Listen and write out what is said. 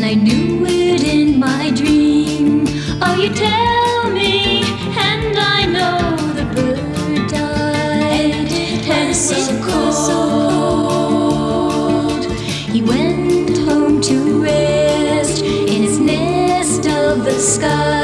I knew it in my dream. Oh, you tell me, and I know the bird died, and it was so cold. He went home to rest in his nest of the sky.